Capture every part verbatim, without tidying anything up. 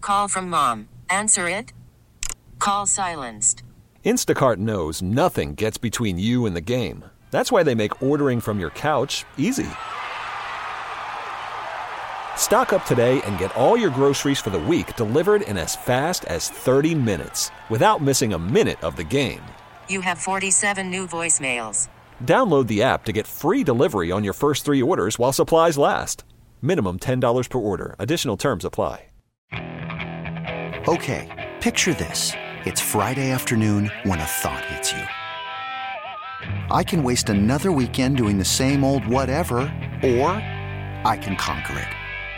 Call from mom. Answer it. Call silenced. Instacart knows nothing gets between you and the game. That's why they make ordering from your couch easy. Stock up today and get all your groceries for the week delivered in as fast as thirty minutes without missing a minute of the game. You have forty-seven new voicemails. Download the app to get free delivery on your first three orders while supplies last. Minimum ten dollars per order. Additional terms apply. Okay, picture this. It's Friday afternoon when a thought hits you. I can waste another weekend doing the same old whatever, or I can conquer it.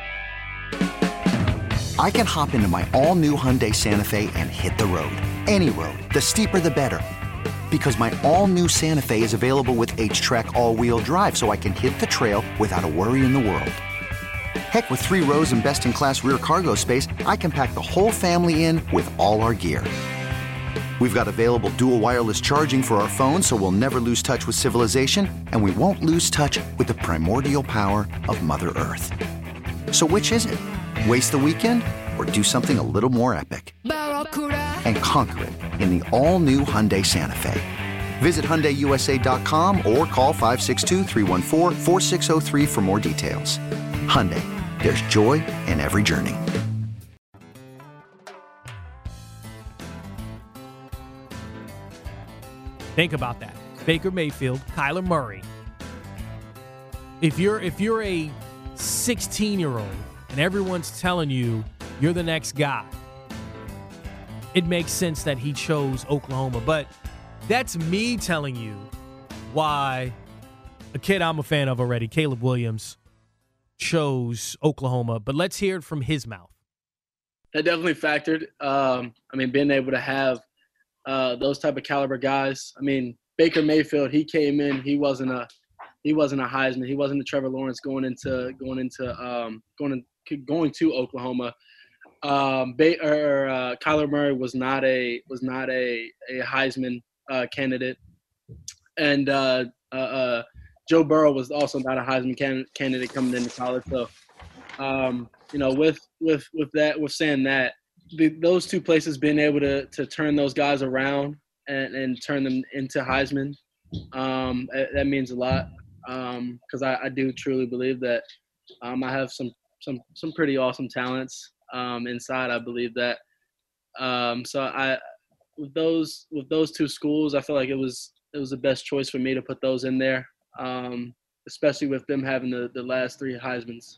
I can hop into my all-new Hyundai Santa Fe and hit the road. Any road. The steeper the better. Because my all-new Santa Fe is available with H-Track all-wheel drive, so I can hit the trail without a worry in the world. Heck, with three rows and best-in-class rear cargo space, I can pack the whole family in with all our gear. We've got available dual wireless charging for our phones, so we'll never lose touch with civilization, and we won't lose touch with the primordial power of Mother Earth. So which is it? Waste the weekend or do something a little more epic? And conquer it in the all-new Hyundai Santa Fe. Visit Hyundai U S A dot com or call five six two, three one four, four six zero three for more details. Hyundai, there's joy in every journey. Think about that. Baker Mayfield, Kyler Murray. If you're if you're a sixteen-year-old and everyone's telling you you're the next guy, it makes sense that he chose Oklahoma. But that's me telling you why a kid I'm a fan of already, Caleb Williams, chose Oklahoma. But let's hear it from his mouth. That definitely factored. Um, I mean, being able to have uh, those type of caliber guys. I mean, Baker Mayfield, he came in. He wasn't a he wasn't a Heisman. He wasn't a Trevor Lawrence going into going into um, going to, going to Oklahoma. Um, Bay, or, uh, Kyler Murray was not a was not a a Heisman uh, candidate, and uh, uh, uh, Joe Burrow was also not a Heisman can, candidate coming into college. So, um, you know, with with with that, with saying that, the, those two places being able to to turn those guys around and, and turn them into Heisman, um, that means a lot. Because um, I, I do truly believe that um, I have some some some pretty awesome talents. Um, inside, I believe that. Um, so I, with those with those two schools, I feel like it was it was the best choice for me to put those in there, um, especially with them having the, the last three Heismans.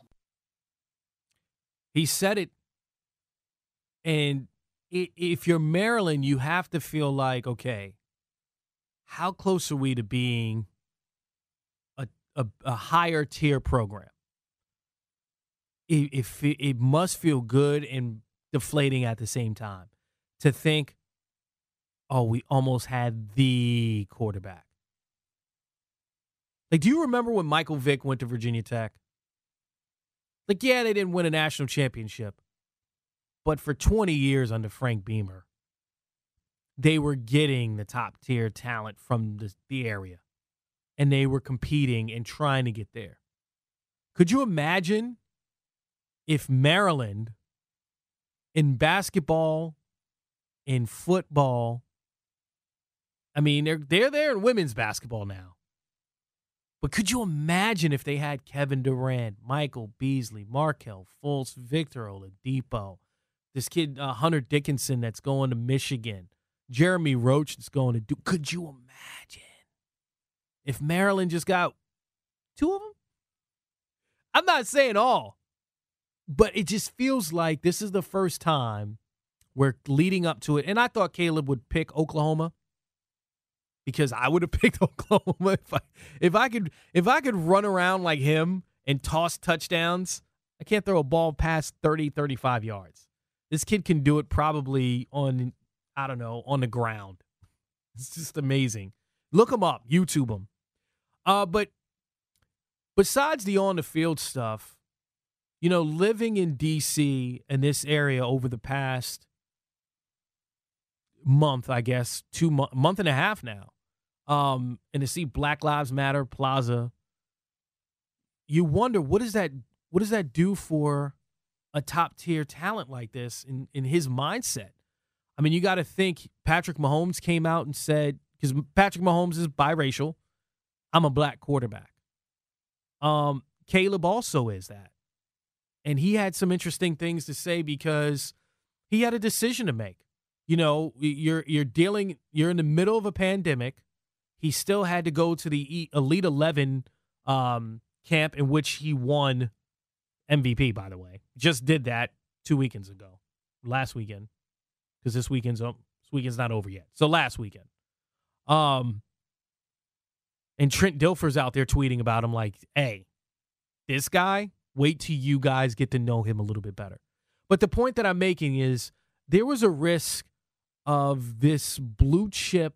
He said it, and if you're Maryland, you have to feel like, okay, how close are we to being a a, a higher tier program? It, it, it must feel good and deflating at the same time to think, oh, we almost had the quarterback. Like, do you remember when Michael Vick went to Virginia Tech? Like, yeah, they didn't win a national championship, but for twenty years under Frank Beamer, they were getting the top-tier talent from the, the area, and they were competing and trying to get there. Could you imagine if Maryland, in basketball, in football, I mean, they're, they're there in women's basketball now. But could you imagine if they had Kevin Durant, Michael Beasley, Markelle Fultz, Victor Oladipo, this kid uh, Hunter Dickinson that's going to Michigan, Jeremy Roach that's going to Duke? Could you imagine if Maryland just got two of them? I'm not saying all. But it just feels like this is the first time we're leading up to it. And I thought Caleb would pick Oklahoma because I would have picked Oklahoma if I if I could if I could run around like him and toss touchdowns. I can't throw a ball past thirty, thirty-five yards. This kid can do it probably on, I don't know, on the ground. It's just amazing. Look him up, YouTube him. Uh, but besides the on the field stuff, you know, living in D C in this area over the past month, I guess, two mo- month and a half now, um, and to see Black Lives Matter Plaza, you wonder what does that what does that do for a top-tier talent like this in, in his mindset. I mean, you got to think Patrick Mahomes came out and said, because Patrick Mahomes is biracial, I'm a black quarterback. Um, Caleb also is that. And he had some interesting things to say because he had a decision to make. You know, you're you're dealing, you're in the middle of a pandemic. He still had to go to the Elite eleven um, camp in which he won M V P, by the way. Just did that two weekends ago, last weekend, because this weekend's this weekend's not over yet. So last weekend. Um, and Trent Dilfer's out there tweeting about him like, hey, this guy, wait till you guys get to know him a little bit better. But the point that I'm making is there was a risk of this blue chip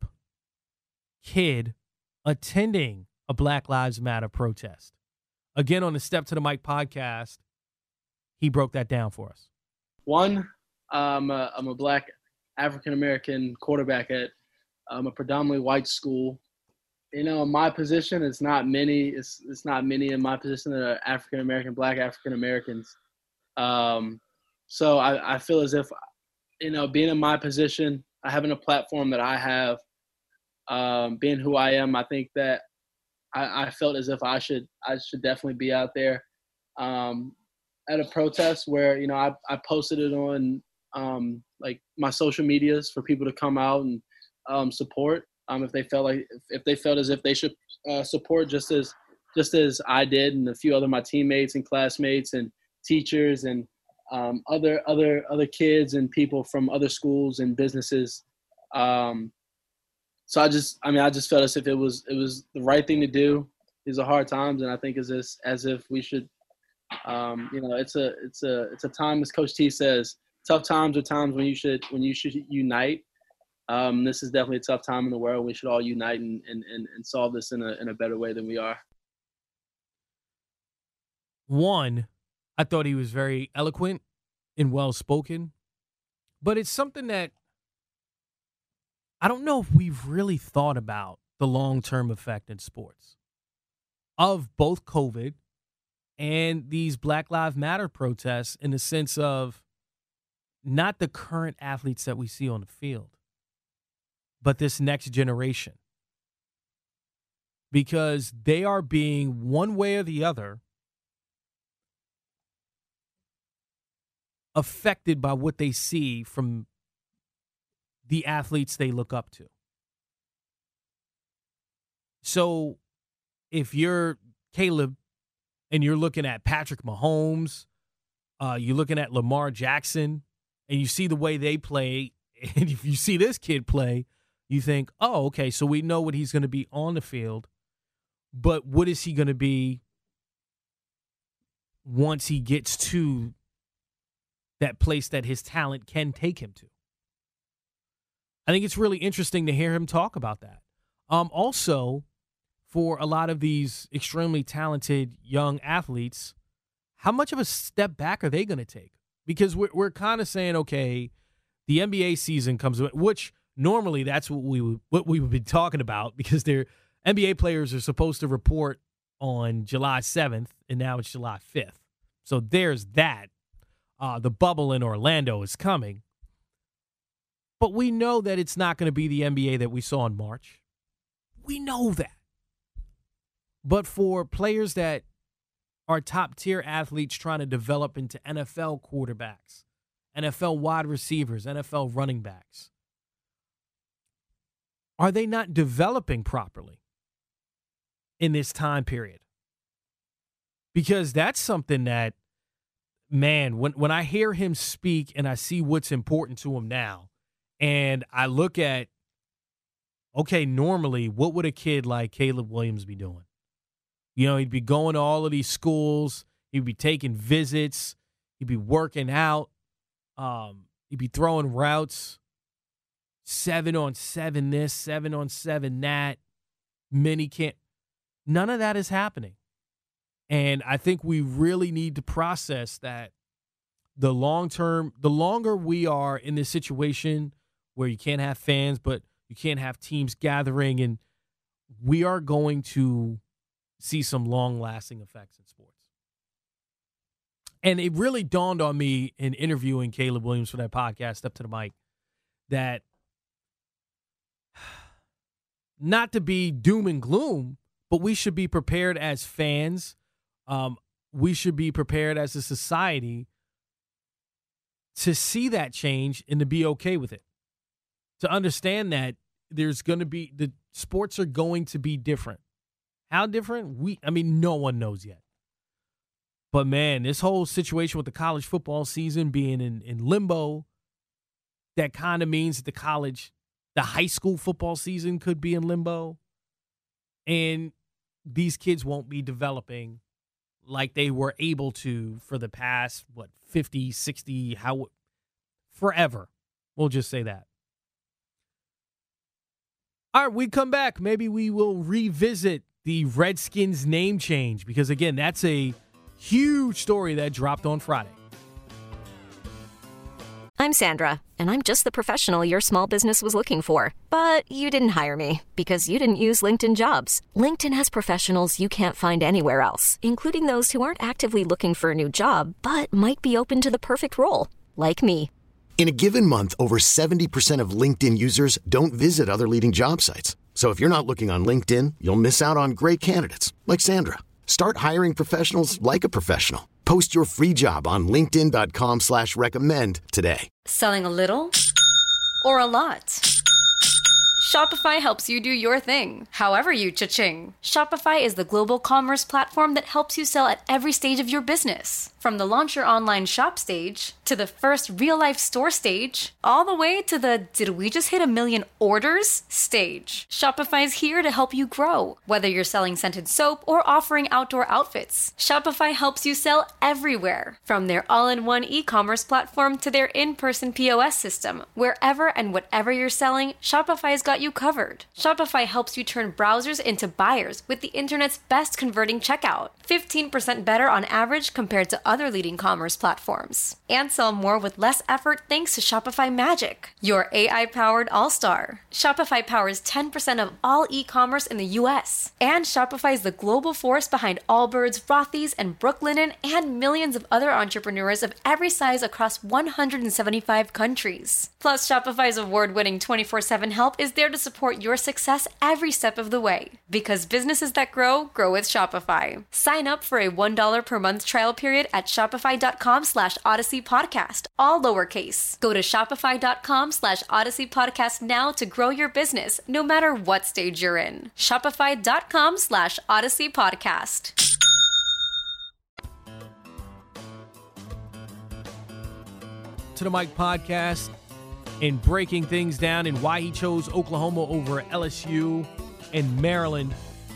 kid attending a Black Lives Matter protest. Again, on the Step to the Mic podcast, he broke that down for us. One, um, uh, I'm a black African-American quarterback at um, a predominantly white school. You know, in my position, it's not many. It's it's not many in my position that are African-American, black African-Americans. Um, so I, I feel as if, you know, being in my position, having a platform that I have, um, being who I am, I think that I, I felt as if I should I should definitely be out there um, at a protest where, you know, I, I posted it on um, like my social medias for people to come out and um, support um, if they felt like if they felt as if they should uh, support just as just as I did and a few other my teammates and classmates and teachers and um, other other other kids and people from other schools and businesses. Um, So I just, I mean, I just felt as if it was, it was the right thing to do. These are hard times, and I think it's as as if we should, um, you know, it's a, it's a, it's a time, as Coach T says, tough times are times when you should, when you should unite. Um, this is definitely a tough time in the world. We should all unite and and and, and solve this in a in a better way than we are. One, I thought he was very eloquent and well spoken, but it's something that I don't know if we've really thought about the long-term effect in sports of both COVID and these Black Lives Matter protests in the sense of not the current athletes that we see on the field, but this next generation. Because they are being, one way or the other, affected by what they see from the athletes they look up to. So if you're Caleb and you're looking at Patrick Mahomes, uh, you're looking at Lamar Jackson, and you see the way they play, and if you see this kid play, you think, oh, okay, so we know what he's going to be on the field, but what is he going to be once he gets to that place that his talent can take him to? I think it's really interesting to hear him talk about that. Um, also, for a lot of these extremely talented young athletes, how much of a step back are they going to take? Because we're, we're kind of saying, okay, the N B A season comes, which normally that's what we would, what we would be talking about because their N B A players are supposed to report on July seventh, and now it's July fifth. So there's that. Uh, the bubble in Orlando is coming. But we know that it's not going to be the N B A that we saw in March. We know that. But for players that are top-tier athletes trying to develop into N F L quarterbacks, N F L wide receivers, N F L running backs, are they not developing properly in this time period? Because that's something that, man, when, when I hear him speak and I see what's important to him now, and I look at, okay, normally, what would a kid like Caleb Williams be doing? You know, he'd be going to all of these schools. He'd be taking visits. He'd be working out. Um, he'd be throwing routes. Seven on seven this, seven on seven that. Mini camp. None of that is happening. And I think we really need to process that the long term, the longer we are in this situation where you can't have fans, but you can't have teams gathering, and we are going to see some long-lasting effects in sports. And it really dawned on me in interviewing Caleb Williams for that podcast, Up to the Mic, that not to be doom and gloom, but we should be prepared as fans. Um, we should be prepared as a society to see that change and to be okay with it. To understand that there's going to be, the sports are going to be different. How different? We, I mean, no one knows yet. But, man, this whole situation with the college football season being in, in limbo, that kind of means that the college, the high school football season could be in limbo. And these kids won't be developing like they were able to for the past, what, fifty, sixty, how, forever. We'll just say that. All right, we come back. Maybe we will revisit the Redskins name change because, again, that's a huge story that dropped on Friday. I'm Sandra, and I'm just the professional your small business was looking for. But you didn't hire me because you didn't use LinkedIn Jobs. LinkedIn has professionals you can't find anywhere else, including those who aren't actively looking for a new job, but might be open to the perfect role, like me. In a given month, over seventy percent of LinkedIn users don't visit other leading job sites. So if you're not looking on LinkedIn, you'll miss out on great candidates like Sandra. Start hiring professionals like a professional. Post your free job on linkedin.com slash recommend today. Selling a little or a lot? Shopify helps you do your thing, however you cha-ching. Shopify is the global commerce platform that helps you sell at every stage of your business. From the launch your online shop stage, to the first real-life store stage, all the way to the did we just hit a million orders stage. Shopify's here to help you grow. Whether you're selling scented soap or offering outdoor outfits, Shopify helps you sell everywhere. From their all-in-one e-commerce platform to their in-person P O S system, wherever and whatever you're selling, Shopify's got you covered. Shopify helps you turn browsers into buyers with the internet's best converting checkout. fifteen percent better on average compared to other leading commerce platforms. And sell more with less effort thanks to Shopify Magic, your A I-powered all-star. Shopify powers ten percent of all e-commerce in the U S. And Shopify is the global force behind Allbirds, Rothy's, and Brooklinen, and millions of other entrepreneurs of every size across one hundred seventy-five countries. Plus, Shopify's award-winning twenty-four seven help is there to support your success every step of the way. Because businesses that grow, grow with Shopify. Sign up for a one dollar per month trial period at shopify.com slash Odyssey Podcast, all lowercase. Go to shopify.com slash Odyssey Podcast now to grow your business, no matter what stage you're in. Shopify.com slash Odyssey Podcast. To the Mic podcast and breaking things down and why he chose Oklahoma over L S U and Maryland.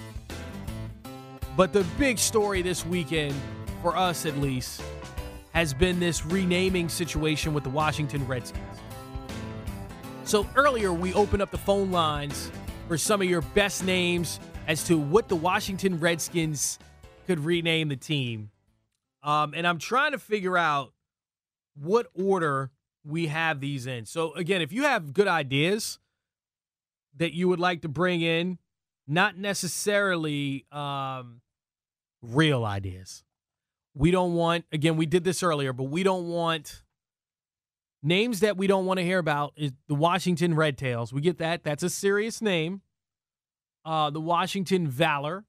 But the big story this weekend, for us at least, has been this renaming situation with the Washington Redskins. So earlier we opened up the phone lines for some of your best names as to what the Washington Redskins could rename the team. Um, and I'm trying to figure out what order we have these in. So again, if you have good ideas that you would like to bring in, not necessarily um, real ideas. We don't want, again, we did this earlier, but we don't want names that we don't want to hear about is the Washington Red Tails. We get that. That's a serious name. Uh, the Washington Valor.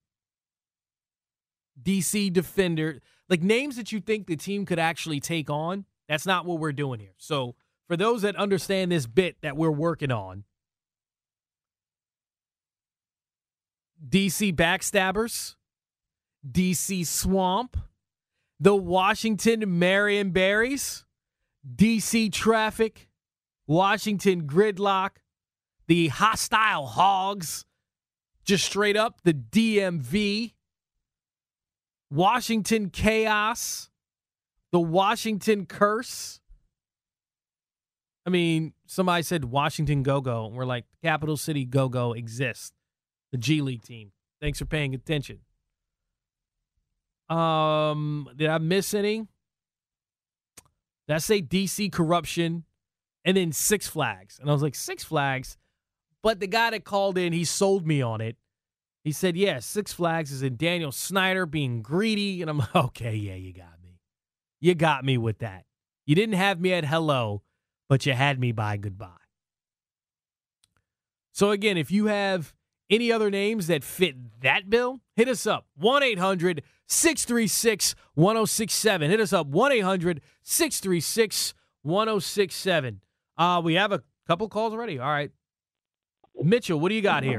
D C Defender. Like names that you think the team could actually take on. That's not what we're doing here. So for those that understand this bit that we're working on, D C Backstabbers, D C Swamp, the Washington Marion Berries, D C Traffic, Washington Gridlock, the Hostile Hogs, just straight up the D M V, Washington Chaos, the Washington Curse. I mean, somebody said Washington Go-Go, and we're like, Capital City Go-Go exists. The G League team. Thanks for paying attention. Um, did I miss any? Did I say D C Corruption? And then Six Flags. And I was like, Six Flags? But the guy that called in, he sold me on it. He said, yeah, Six Flags is in Daniel Snyder being greedy. And I'm like, okay, yeah, you got me. You got me with that. You didn't have me at hello, but you had me by goodbye. So, again, if you have any other names that fit that bill, hit us up. one eight hundred six three six one oh six seven. Hit us up. one eight hundred six three six one oh six seven. Uh, we have a couple calls already. All right. Mitchell, what do you got here?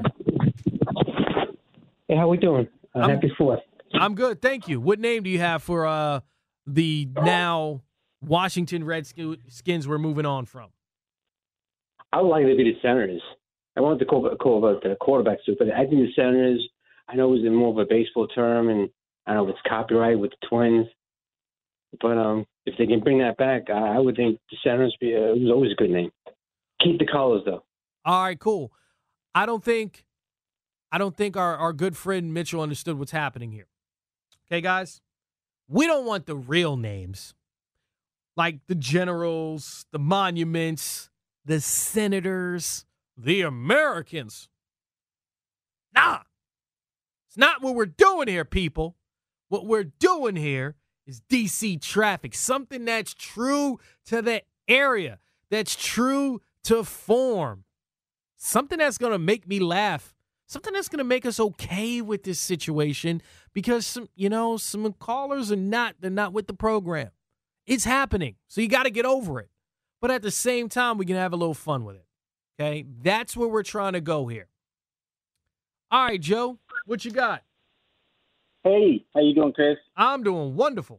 Hey, how we doing? Uh, I'm, happy Fourth. I'm good, thank you. What name do you have for uh, the now Washington Redskins we're moving on from? I would like to be the Senators. I wanted to call, call about the quarterbacks too, but I think the Senators, I know it was in more of a baseball term, and I don't know if it's copyright with the Twins, but um, if they can bring that back, I, I would think the Senators be, uh, it was always a good name. Keep the colors, though. All right, cool. I don't think I don't think our, our good friend Mitchell understood what's happening here. Okay, guys? We don't want the real names, like the generals, the monuments, the senators, the Americans. Nah. It's not what we're doing here, people. What we're doing here is D C traffic, something that's true to the area, that's true to form, something that's going to make me laugh, something that's going to make us okay with this situation because, some, you know, some callers are not, they're not with the program. It's happening, so you got to get over it. But at the same time, we can have a little fun with it, okay? That's where we're trying to go here. All right, Joe, what you got? Hey, how you doing, Chris? I'm doing wonderful.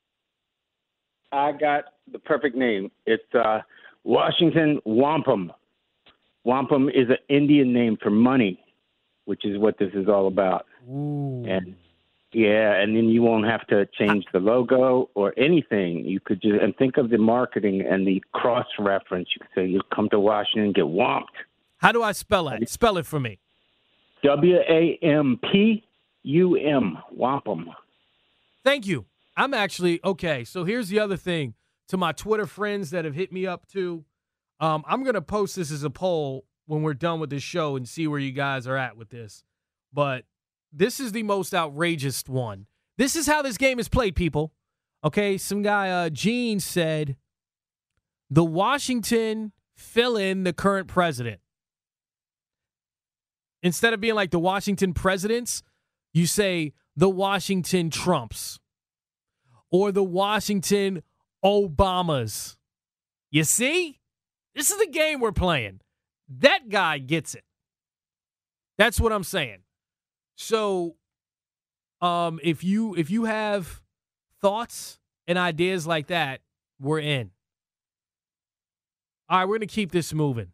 I got the perfect name. It's uh, Washington Wampum. Wampum is an Indian name for money, which is what this is all about. Ooh. And yeah, and then you won't have to change the logo or anything. You could just and think of the marketing and the cross reference. You could say you come to Washington and get wamped. How do I spell it? Spell it for me. W A M P U M. Wampum. Thank you. I'm actually okay. So here's the other thing to my Twitter friends that have hit me up too. Um, I'm going to post this as a poll when we're done with this show and see where you guys are at with this. But this is the most outrageous one. This is how this game is played, people. Okay, some guy, uh, Gene, said, the Washington fill in the current president. Instead of being like the Washington presidents, you say the Washington Trumps or the Washington Obamas. You see? This is the game we're playing. That guy gets it. That's what I'm saying. So, um, if you if you have thoughts and ideas like that, we're in. All right, we're gonna keep this moving.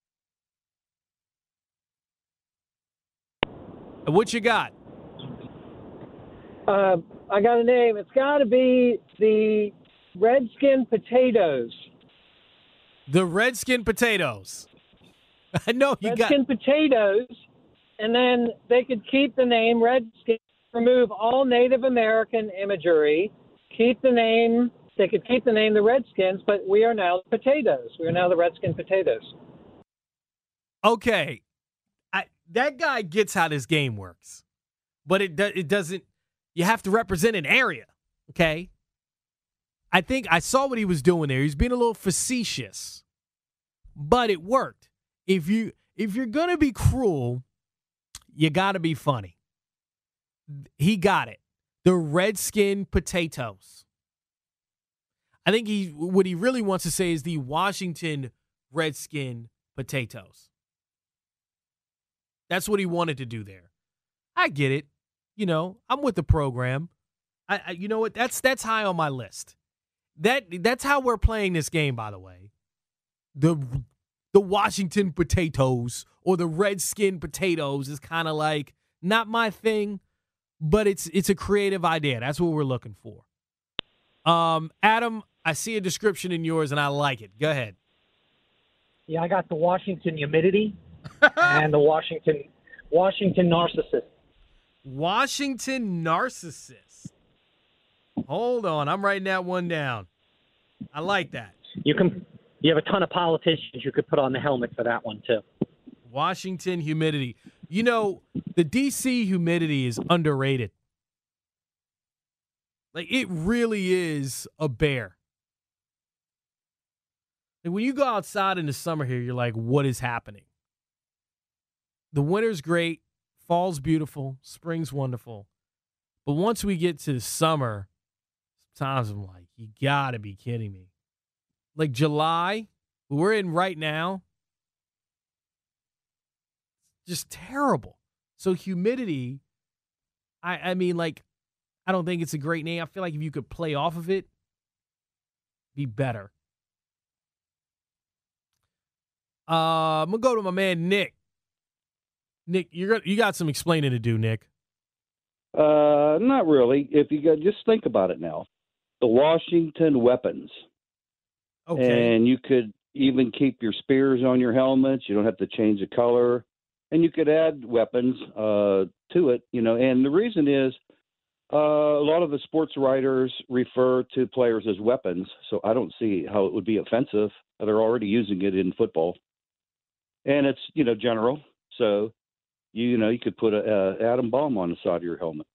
What you got? Uh, I got a name. It's got to be the Redskin Potatoes. The Redskin Potatoes. I know you Redskin got Potatoes, and then they could keep the name Redskin, remove all Native American imagery, keep the name, they could keep the name the Redskins, but we are now the Potatoes. We are now the Redskin Potatoes. Okay. I, that guy gets how this game works, but it do, it doesn't. You have to represent an area, okay? I think I saw what he was doing there. He's being a little facetious, but it worked. If you if you're gonna be cruel, you gotta be funny. He got it. The Redskin Potatoes. I think he what he really wants to say is the Washington Redskin Potatoes. That's what he wanted to do there. I get it. You know, I'm with the program. I, I you know what? That's that's high on my list. That that's how we're playing this game, by the way. The the Washington Potatoes or the Redskin Potatoes is kind of like not my thing, but it's it's a creative idea. That's what we're looking for. Um, Adam, I see a description in yours and I like it. Go ahead. Yeah, I got the Washington Humidity and the Washington Washington Narcissist. Washington Narcissist. Hold on, I'm writing that one down. I like that. You can. You have a ton of politicians you could put on the helmet for that one too. Washington Humidity. You know, the D C humidity is underrated. Like, it really is a bear. Like, when you go outside in the summer here, you're like, what is happening? The winter's great. Fall's beautiful. Spring's wonderful. But once we get to the summer, sometimes I'm like, you got to be kidding me. Like July, we're in right now, just terrible. So humidity, I, I mean, like, I don't think it's a great name. I feel like if you could play off of it, be better. Uh, I'm going to go to my man, Nick. Nick, you're gonna, you got some explaining to do, Nick. Uh, not really. If you got, just think about it now. The Washington weapons. Okay. And you could even keep your spears on your helmets. You don't have to change the color. And you could add weapons uh, to it, you know. And the reason is uh, a lot of the sports writers refer to players as weapons. So I don't see how it would be offensive. They're already using it in football. And it's, you know, general. So, you, you know, you could put a, a atom bomb on the side of your helmet.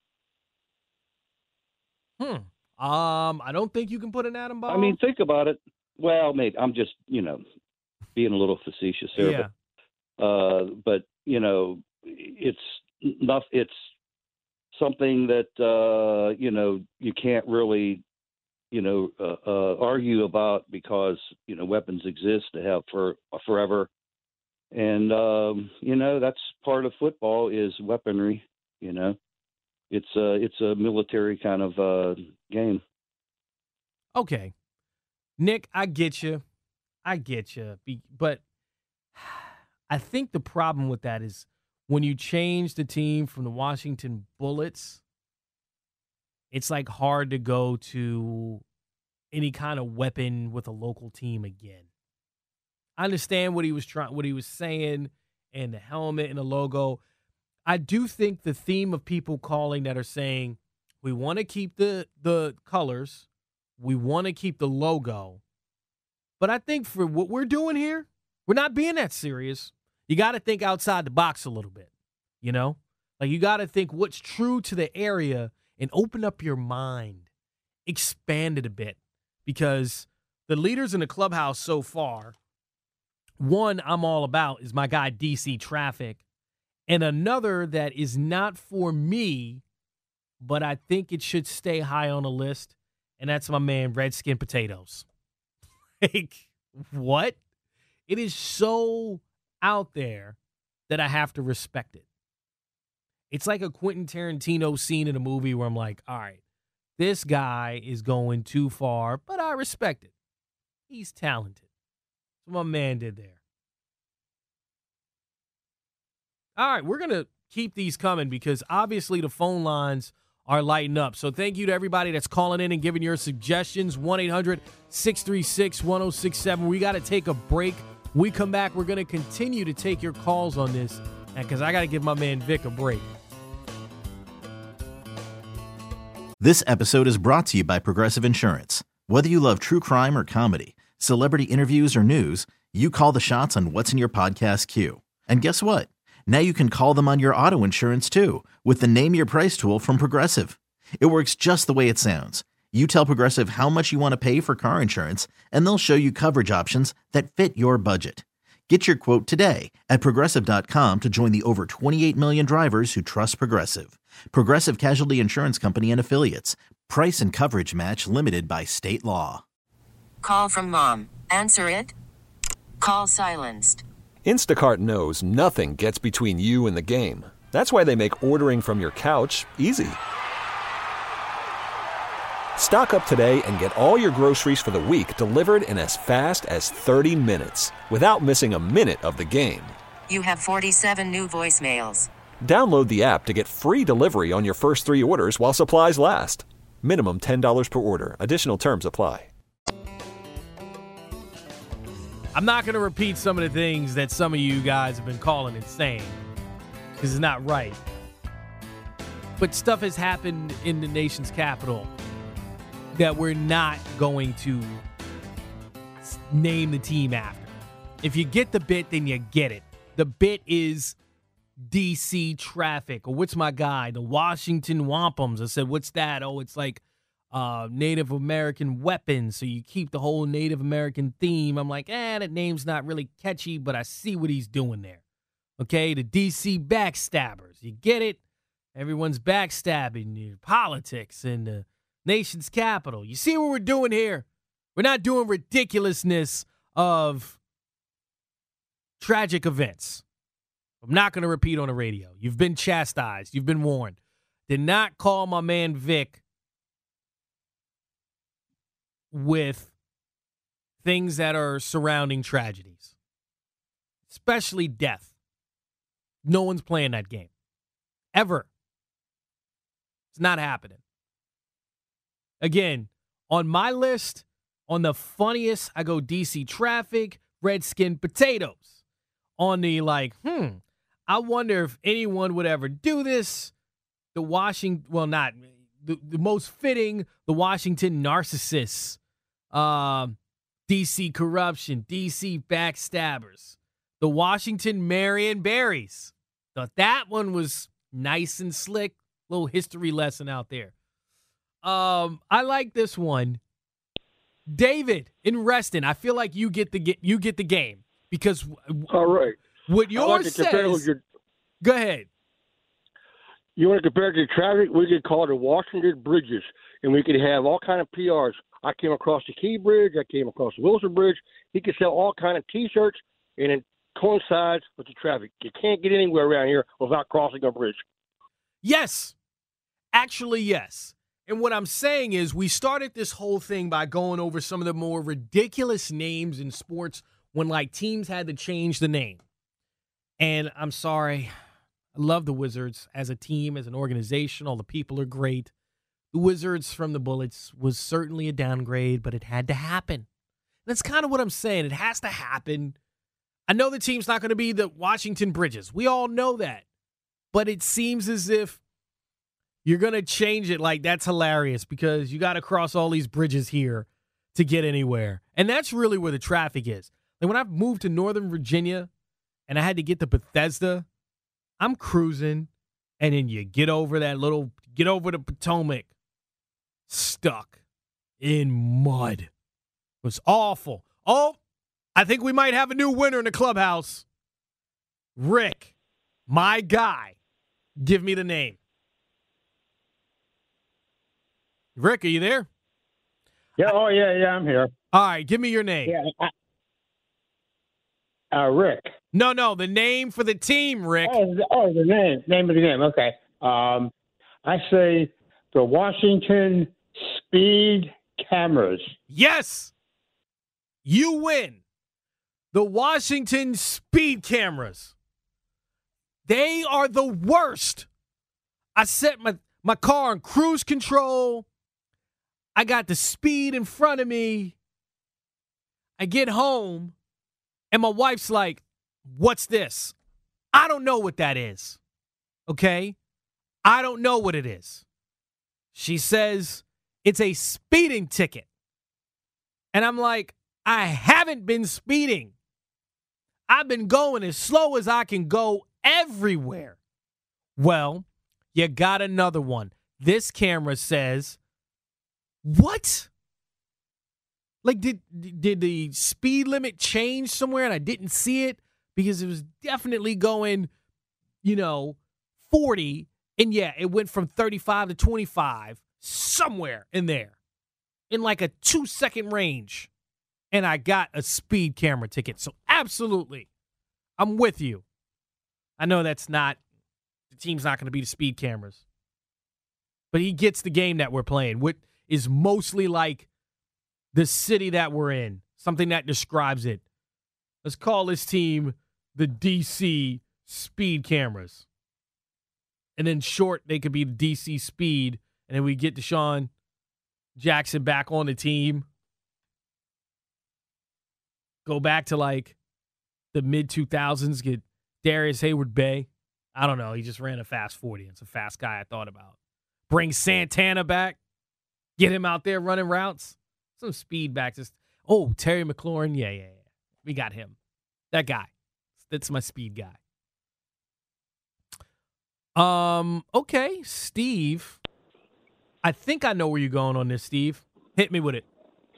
Hmm. Um, I don't think you can put an atom bomb. I mean, think about it. Well, maybe I'm just, you know, being a little facetious here. Yeah. But, uh, but you know, it's enough. It's something that uh, you know you can't really, you know, uh, uh, argue about because you know weapons exist to have for forever, and um, you know that's part of football is weaponry. You know, it's a it's a military kind of uh, game. Okay. Nick, I get you. I get you. But I think the problem with that is when you change the team from the Washington Bullets, it's like hard to go to any kind of weapon with a local team again. I understand what he was trying, what he was saying, and the helmet and the logo. I do think the theme of people calling that are saying we want to keep the the colors. We want to keep the logo. But I think for what we're doing here, we're not being that serious. You got to think outside the box a little bit, you know? Like, you got to think what's true to the area and open up your mind. Expand it a bit. Because the leaders in the clubhouse so far, one I'm all about is my guy D C Traffic. And another that is not for me, but I think it should stay high on the list, and that's my man, Redskin Potatoes. Like, what? It is so out there that I have to respect it. It's like a Quentin Tarantino scene in a movie where I'm like, all right, this guy is going too far, but I respect it. He's talented. That's what my man did there. All right, we're going to keep these coming because obviously the phone lines are lighting up. So thank you to everybody that's calling in and giving your suggestions. one eight hundred six three six one oh six seven. We got to take a break. When we come back, we're going to continue to take your calls on this because I got to give my man Vic a break. This episode is brought to you by Progressive Insurance. Whether you love true crime or comedy, celebrity interviews or news, you call the shots on what's in your podcast queue. And guess what? Now you can call them on your auto insurance too with the Name Your Price tool from Progressive. It works just the way it sounds. You tell Progressive how much you want to pay for car insurance, and they'll show you coverage options that fit your budget. Get your quote today at Progressive dot com to join the over twenty-eight million drivers who trust Progressive. Progressive Casualty Insurance Company and Affiliates. Price and coverage match limited by state law. Call from mom. Answer it. Call silenced. Instacart knows nothing gets between you and the game. That's why they make ordering from your couch easy. Stock up today and get all your groceries for the week delivered in as fast as thirty minutes without missing a minute of the game. You have forty-seven new voicemails. Download the app to get free delivery on your first three orders while supplies last. Minimum ten dollars per order. Additional terms apply. I'm not going to repeat some of the things that some of you guys have been calling and saying because it's not right. But stuff has happened in the nation's capital that we're not going to name the team after. If you get the bit, then you get it. The bit is D C Traffic, or what's my guy, the Washington Wampums. I said, what's that? Oh, it's like uh, Native American weapons, so you keep the whole Native American theme. I'm like, eh, that name's not really catchy, but I see what he's doing there. Okay, the D C backstabbers. You get it? Everyone's backstabbing your politics in the nation's capital. You see what we're doing here? We're not doing ridiculousness of tragic events. I'm not going to repeat on the radio. You've been chastised. You've been warned. Did not call my man Vic with things that are surrounding tragedies, especially death. No one's playing that game. Ever. It's not happening. Again, on my list, on the funniest, I go D C traffic, Redskin potatoes. On the like, hmm, I wonder if anyone would ever do this. The Washington, well, not, the, the most fitting, the Washington narcissists. Um, D C corruption, D C backstabbers. The Washington Marion Berries. Thought that one was nice and slick. Little history lesson out there. Um, I like this one. David in Reston. I feel like you get the get you get the game because all right. What yours like says. Your, go ahead. You want to compare it to traffic? We could call it the Washington Bridges, and we could have all kind of P Rs. I came across the Key Bridge. I came across the Wilson Bridge. He could sell all kind of T-shirts, and it coincides with the traffic. You can't get anywhere around here without crossing a bridge. Yes. Actually, yes. And what I'm saying is we started this whole thing by going over some of the more ridiculous names in sports when, like, teams had to change the name. And I'm sorry. I love the Wizards as a team, as an organization. All the people are great. The Wizards from the Bullets was certainly a downgrade, but it had to happen. That's kind of what I'm saying. It has to happen. I know the team's not going to be the Washington Bridges. We all know that. But it seems as if you're going to change it. Like, that's hilarious because you got to cross all these bridges here to get anywhere. And that's really where the traffic is. Like, when I moved to Northern Virginia and I had to get to Bethesda, I'm cruising, and then you get over that little, get over the Potomac, stuck in mud. It was awful. Oh, I think we might have a new winner in the clubhouse. Rick, my guy. Give me the name. Rick, are you there? Yeah. Oh, yeah, yeah, I'm here. All right, give me your name. Yeah. I, uh, Rick. No, no, the name for the team, Rick. Oh, the, oh, the name, name of the game. Okay. Um, I say the Washington Speed Cameras. Yes, you win. The Washington Speed Cameras. They are the worst. I set my, my car on cruise control. I got the speed in front of me. I get home, and my wife's like, what's this? I don't know what that is. Okay? I don't know what it is. She says, it's a speeding ticket. And I'm like, I haven't been speeding. I've been going as slow as I can go everywhere. Well, you got another one. This camera says, what? Like, did did the speed limit change somewhere and I didn't see it? Because it was definitely going, you know, forty. And yeah, it went from thirty-five to twenty-five, somewhere in there, in like a two-second range. And I got a speed camera ticket. So absolutely, I'm with you. I know that's not, the team's not going to be the speed cameras. But he gets the game that we're playing, what is mostly like the city that we're in, something that describes it. Let's call this team the D C Speed Cameras. And then short, they could be the D C Speed. And then we get Deshaun Jackson back on the team. Go back to like the mid two thousands, get Darius Hayward-Bay. I don't know. He just ran a fast forty. It's a fast guy I thought about. Bring Santana back. Get him out there running routes. Some speed back. Just, oh, Terry McLaurin. Yeah, yeah, yeah. We got him. That guy. That's my speed guy. Um. Okay, Steve I think I know where you're going on this, Steve. Hit me with it.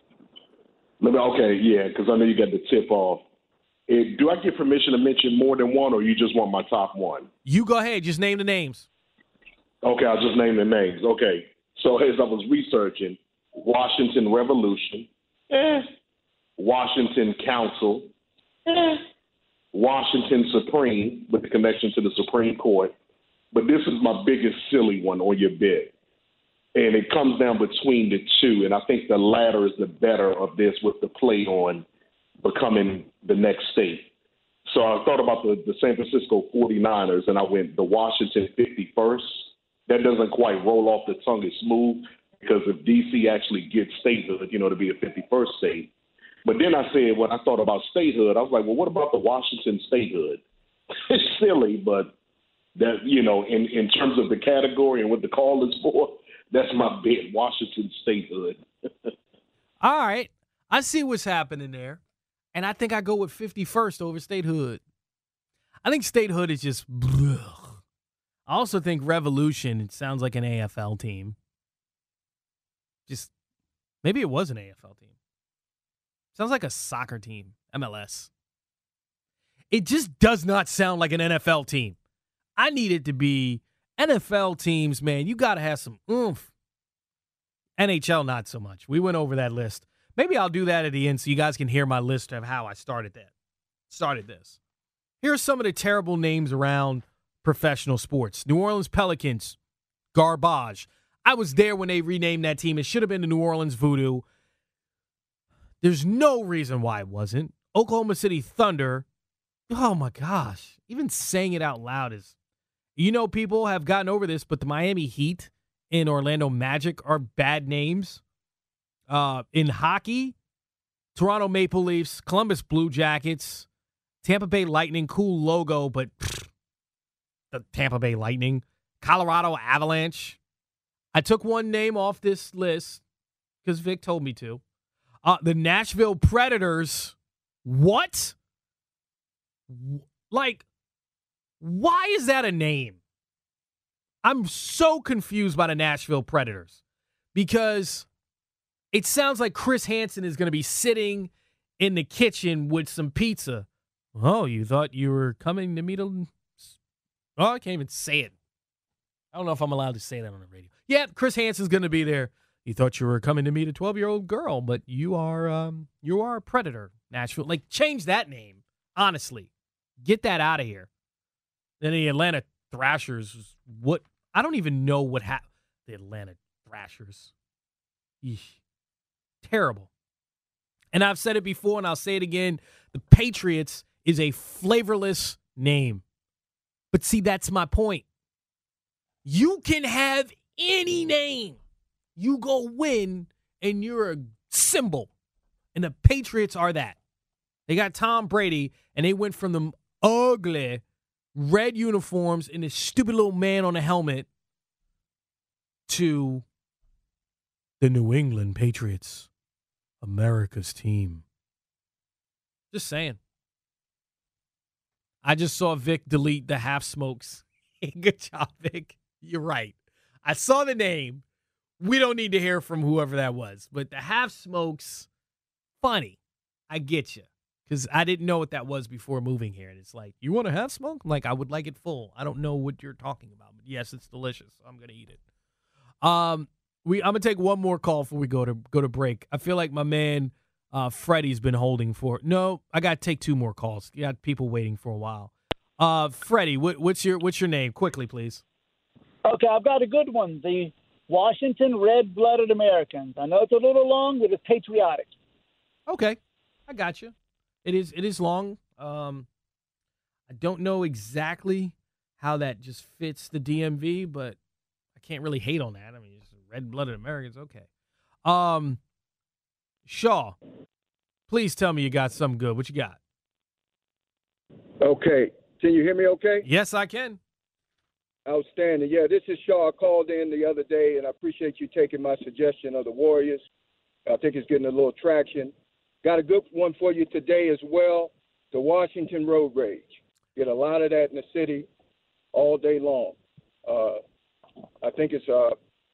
Okay, yeah, because I know you got the tip off. It, do I get permission to mention more than one, or you just want my top one? You go ahead. Just name the names. Okay, I'll just name the names. Okay, so as I was researching, Washington Revolution, eh. Washington Council, eh. Washington Supreme, with the connection to the Supreme Court. But this is my biggest silly one on your bid. And it comes down between the two, and I think the latter is the better of this with the play on becoming the next state. So I thought about the, the San Francisco forty-niners, and I went the Washington fifty-first. That doesn't quite roll off the tongue as smooth, because if D C actually gets statehood, you know, to be the fifty-first state. But then I said, when I thought about statehood, I was like, well, what about the Washington statehood? It's silly, but that, you know, in, in terms of the category and what the call is for, that's my bid, Washington statehood. All right. I see what's happening there. And I think I go with fifty-first over statehood. I think statehood is just bleh. I also think Revolution, it sounds like an A F L team. Just, maybe it was an A F L team. Sounds like a soccer team, M L S. It just does not sound like an N F L team. I need it to be N F L teams, man. You got to have some oomph. N H L, not so much. We went over that list. Maybe I'll do that at the end so you guys can hear my list of how I started that. Started this. Here are some of the terrible names around professional sports. New Orleans Pelicans, garbage. I was there when they renamed that team. It should have been the New Orleans Voodoo. There's no reason why it wasn't. Oklahoma City Thunder. Oh, my gosh. Even saying it out loud is, you know, people have gotten over this, but the Miami Heat and Orlando Magic are bad names. Uh, in hockey, Toronto Maple Leafs, Columbus Blue Jackets, Tampa Bay Lightning, cool logo, but pfft, the Tampa Bay Lightning, Colorado Avalanche. I took one name off this list because Vic told me to. Uh, the Nashville Predators. What? Like, why is that a name? I'm so confused by the Nashville Predators because it sounds like Chris Hansen is going to be sitting in the kitchen with some pizza. Oh, you thought you were coming to meet a... Oh, I can't even say it. I don't know if I'm allowed to say that on the radio. Yeah, Chris Hansen's going to be there. You thought you were coming to meet a twelve-year-old girl, but you are um, you are a predator, Nashville. Like, change that name, honestly. Get that out of here. Then the Atlanta Thrashers, what? I don't even know what happened. The Atlanta Thrashers. Eesh. Terrible. And I've said it before, and I'll say it again. The Patriots is a flavorless name. But see, that's my point. You can have any name. You go win, and you're a symbol. And the Patriots are that. They got Tom Brady, and they went from the ugly red uniforms and this stupid little man on a helmet to the New England Patriots, America's team. Just saying. I just saw Vic delete the half smokes. Good job, Vic. You're right. I saw the name. We don't need to hear from whoever that was. But the half smokes, funny. I get you. Because I didn't know what that was before moving here. And it's like, you want a half smoke? I'm like, I would like it full. I don't know what you're talking about. But yes, it's delicious. So I'm going to eat it. Um, we I'm going to take one more call before we go to go to break. I feel like my man uh, Freddie's been holding for. No, I got to take two more calls. You got people waiting for a while. Uh, Freddie, what, what's your what's your name? Quickly, please. Okay, I've got a good one. The Washington Red-Blooded Americans. I know it's a little long, but it's patriotic. Okay, I got you. It is it is long. Um, I don't know exactly how that just fits the D M V, but I can't really hate on that. I mean, it's red-blooded Americans. Okay. Um, Shaw, please tell me you got something good. What you got? Okay. Can you hear me okay? Yes, I can. Outstanding. Yeah, this is Shaw. I called in the other day, and I appreciate you taking my suggestion of the Warriors. I think it's getting a little traction. Got a good one for you today as well, the Washington Road Rage. Get a lot of that in the city all day long. Uh, I think it's uh,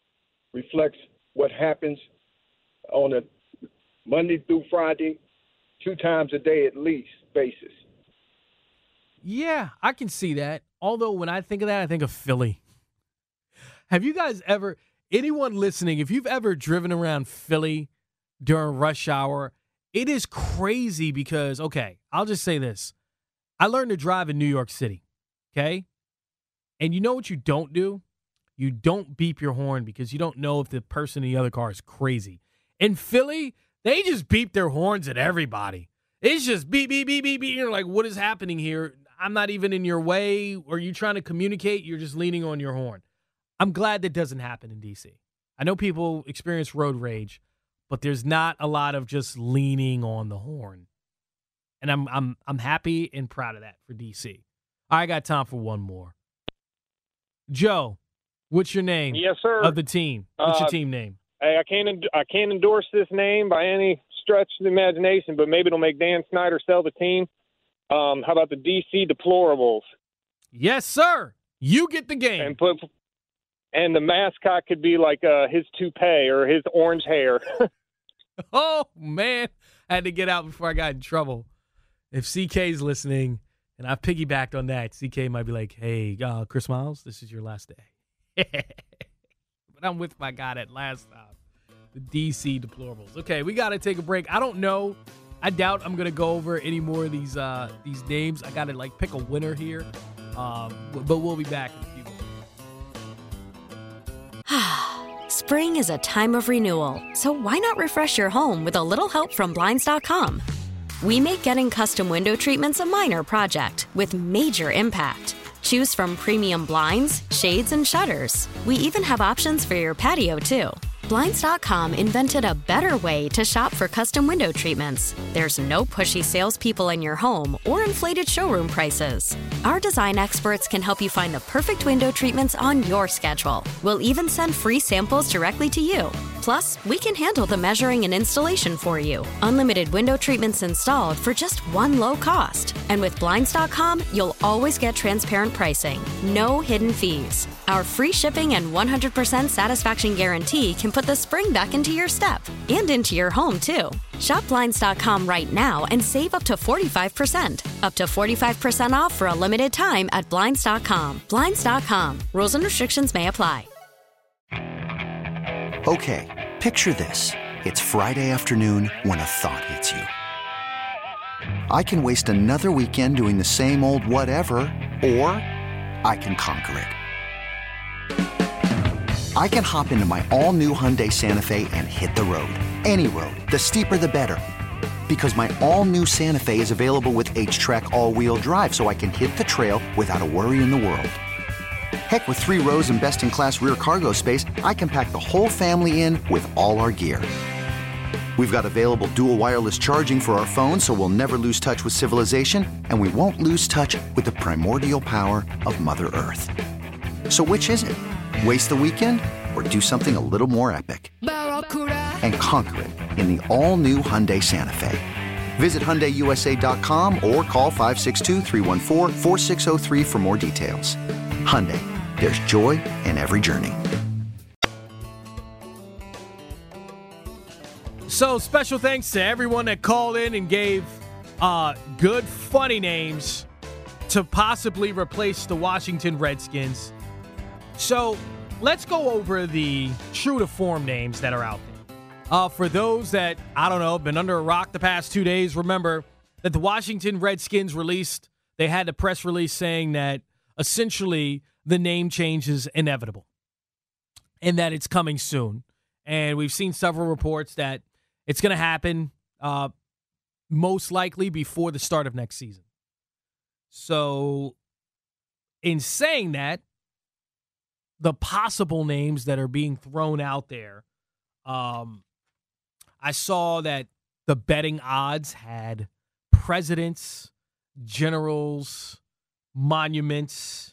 reflects what happens on a Monday through Friday, two times a day at least basis. Yeah, I can see that. Although when I think of that, I think of Philly. Have you guys ever, anyone listening, if you've ever driven around Philly during rush hour, it is crazy because, okay, I'll just say this. I learned to drive in New York City, okay? And you know what you don't do? You don't beep your horn because you don't know if the person in the other car is crazy. In Philly, they just beep their horns at everybody. It's just beep, beep, beep, beep, beep. You're like, what is happening here? I'm not even in your way. Or you trying to communicate? You're just leaning on your horn. I'm glad that doesn't happen in D C. I know people experience road rage, but there's not a lot of just leaning on the horn. And I'm I'm I'm happy and proud of that for D C. I got time for one more. Joe, what's your name? Yes, sir. Of the team. What's Uh, your team name? Hey, I can't en- I can't endorse this name by any stretch of the imagination, but maybe it'll make Dan Snyder sell the team. Um, how about the D C Deplorables? Yes, sir. You get the game. And put and the mascot could be like uh, his toupee or his orange hair. Oh, man. I had to get out before I got in trouble. If C K's listening, and I piggybacked on that, C K might be like, hey, uh, Chris Miles, this is your last day. But I'm with my guy that last stop, the D C Deplorables. Okay, we got to take a break. I don't know. I doubt I'm going to go over any more of these uh, these names. I got to, like, pick a winner here. Um, but we'll be back in a few minutes. Spring is a time of renewal, so why not refresh your home with a little help from Blinds dot com? We make getting custom window treatments a minor project with major impact. Choose from premium blinds, shades, and shutters. We even have options for your patio, too. Blinds dot com invented a better way to shop for custom window treatments. There's no pushy salespeople in your home or inflated showroom prices. Our design experts can help you find the perfect window treatments on your schedule. We'll even send free samples directly to you. Plus, we can handle the measuring and installation for you. Unlimited window treatments installed for just one low cost. And with Blinds dot com, you'll always get transparent pricing. No hidden fees. Our free shipping and one hundred percent satisfaction guarantee can put the spring back into your step and into your home, too. Shop Blinds dot com right now and save up to forty-five percent. Up to forty-five percent off for a limited time at Blinds dot com. Blinds dot com. Rules and restrictions may apply. Okay, picture this. It's Friday afternoon when a thought hits you. I can waste another weekend doing the same old whatever, or I can conquer it. I can hop into my all-new Hyundai Santa Fe and hit the road. Any road. The steeper, the better. Because my all-new Santa Fe is available with H-Track all-wheel drive, so I can hit the trail without a worry in the world. Heck, with three rows and best-in-class rear cargo space, I can pack the whole family in with all our gear. We've got available dual wireless charging for our phones, so we'll never lose touch with civilization, and we won't lose touch with the primordial power of Mother Earth. So which is it? Waste the weekend or do something a little more epic? And conquer it in the all-new Hyundai Santa Fe. Visit Hyundai U S A dot com or call five six two, three one four, four six zero three for more details. Hyundai, there's joy in every journey. So special thanks to everyone that called in and gave uh, good, funny names to possibly replace the Washington Redskins. So let's go over the true to form names that are out there. Uh, for those that, I don't know, been under a rock the past two days, remember that the Washington Redskins released, they had a press release saying that essentially the name change is inevitable and that it's coming soon. And we've seen several reports that it's going to happen uh, most likely before the start of next season. So in saying that, the possible names that are being thrown out there, um, I saw that the betting odds had presidents, generals, monuments.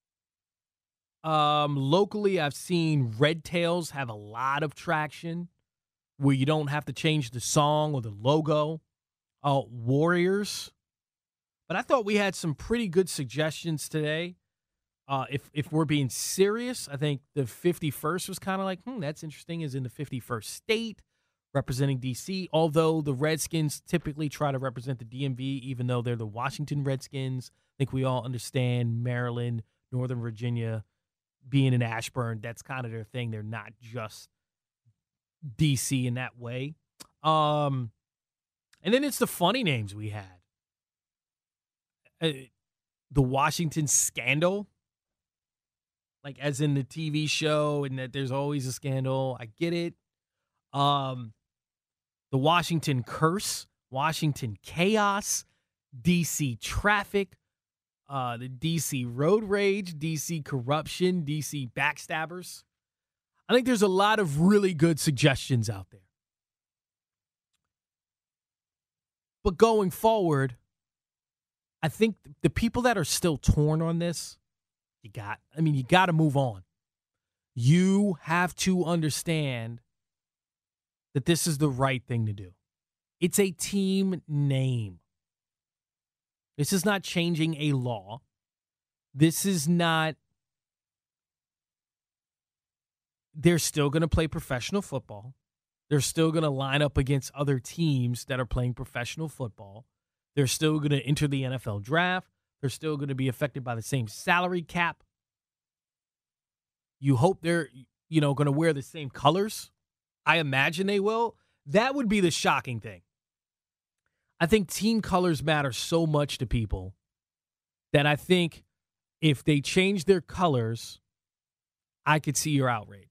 Um, locally, I've seen Red Tails have a lot of traction where you don't have to change the song or the logo. Uh, Warriors. But I thought we had some pretty good suggestions today. Uh, if if we're being serious, I think the fifty-first was kind of like, hmm, that's interesting, is in the fifty-first state representing D C, although the Redskins typically try to represent the D M V, even though they're the Washington Redskins. I think we all understand Maryland, Northern Virginia, being in Ashburn, that's kind of their thing. They're not just D C in that way. Um, and then it's the funny names we had. Uh, the Washington Scandal, like as in the T V show, and that there's always a scandal. I get it. Um, the Washington Curse, Washington Chaos, D C Traffic, uh, the D C Road Rage, D C Corruption, D C Backstabbers. I think there's a lot of really good suggestions out there. But going forward, I think the people that are still torn on this, you got, I mean, you got to move on. You have to understand that this is the right thing to do. It's a team name. This is not changing a law. This is not, they're still going to play professional football. They're still going to line up against other teams that are playing professional football. They're still going to enter the N F L draft. They're still going to be affected by the same salary cap. You hope they're, you know, going to wear the same colors. I imagine they will. That would be the shocking thing. I think team colors matter so much to people that I think if they change their colors, I could see your outrage.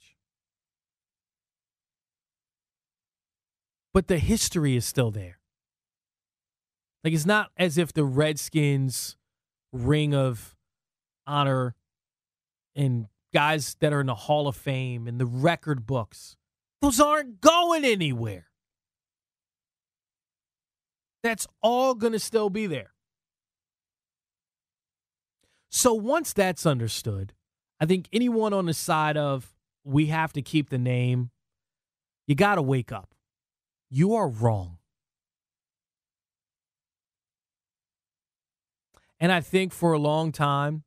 But the history is still there. Like, it's not as if the Redskins ring of honor and guys that are in the Hall of Fame and the record books, those aren't going anywhere. That's all going to still be there. So once that's understood, I think anyone on the side of we have to keep the name, you got to wake up. You are wrong. And I think for a long time,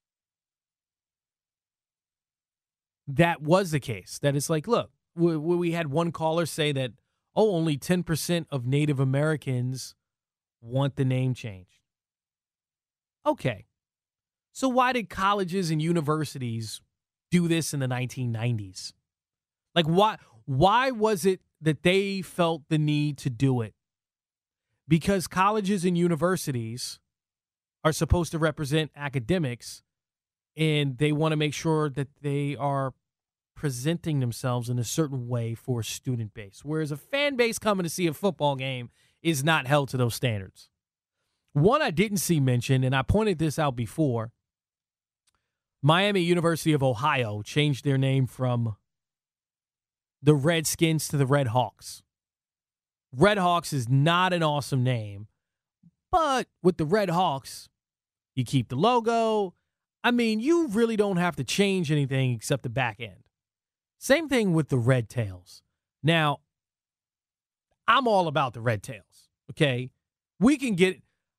that was the case. That it's like, look, we, we had one caller say that, oh, only ten percent of Native Americans want the name changed. Okay. So why did colleges and universities do this in the nineteen nineties? Like, why, why was it that they felt the need to do it? Because colleges and universities are supposed to represent academics, and they want to make sure that they are presenting themselves in a certain way for a student base. Whereas a fan base coming to see a football game is not held to those standards. One I didn't see mentioned, and I pointed this out before, Miami University of Ohio changed their name from the Redskins to the Red Hawks. Red Hawks is not an awesome name, but with the Red Hawks, you keep the logo. I mean, you really don't have to change anything except the back end. Same thing with the Red Tails. Now, I'm all about the Red Tails, okay? We can get...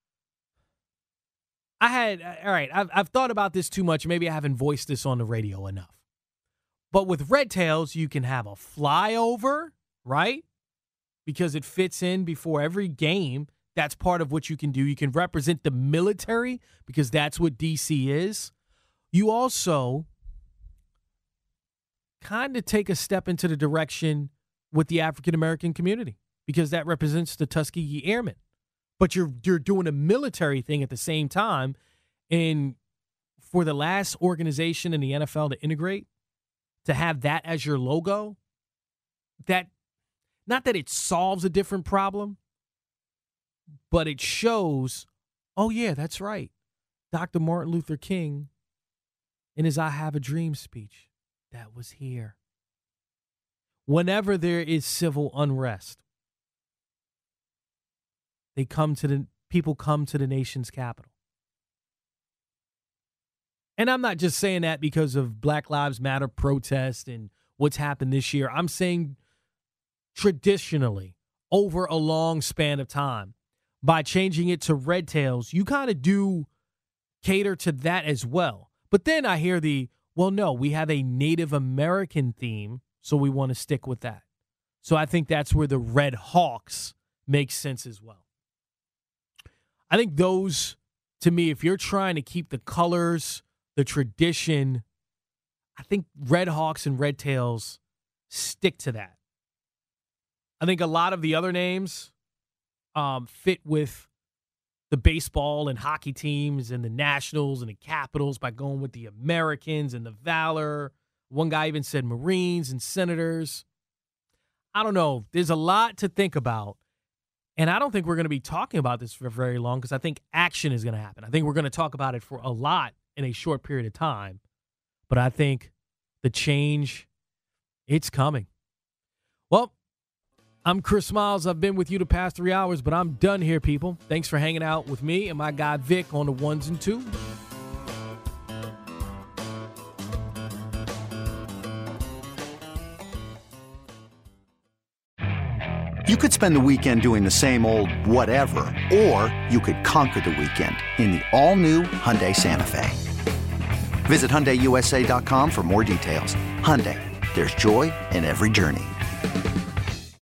I had... All right, I've, I've thought about this too much. Maybe I haven't voiced this on the radio enough. But with Red Tails, you can have a flyover, right? Because it fits in before every game. That's part of what you can do. You can represent the military because that's what D C is. You also kind of take a step into the direction with the African-American community because that represents the Tuskegee Airmen. But you're you're doing a military thing at the same time. And for the last organization in the N F L to integrate, to have that as your logo, that not that it solves a different problem, but it shows, oh, yeah, that's right. Doctor Martin Luther King, in his I Have a Dream speech, that was here. Whenever there is civil unrest, they come to the people come to the nation's capital. And I'm not just saying that because of Black Lives Matter protests and what's happened this year. I'm saying traditionally, over a long span of time, by changing it to Red Tails, you kind of do cater to that as well. But then I hear the, well, no, we have a Native American theme, so we want to stick with that. So I think that's where the Red Hawks makes sense as well. I think those, to me, if you're trying to keep the colors, the tradition, I think Red Hawks and Red Tails stick to that. I think a lot of the other names um, fit with the baseball and hockey teams and the Nationals and the Capitals by going with the Americans and the Valor. One guy even said Marines and Senators. I don't know. There's a lot to think about. And I don't think we're going to be talking about this for very long because I think action is going to happen. I think we're going to talk about it for a lot in a short period of time. But I think the change, it's coming. Well, I'm Chris Miles. I've been with you the past three hours, but I'm done here, people. Thanks for hanging out with me and my guy Vic on the ones and twos. You could spend the weekend doing the same old whatever, or you could conquer the weekend in the all-new Hyundai Santa Fe. Visit Hyundai U S A dot com for more details. Hyundai, there's joy in every journey.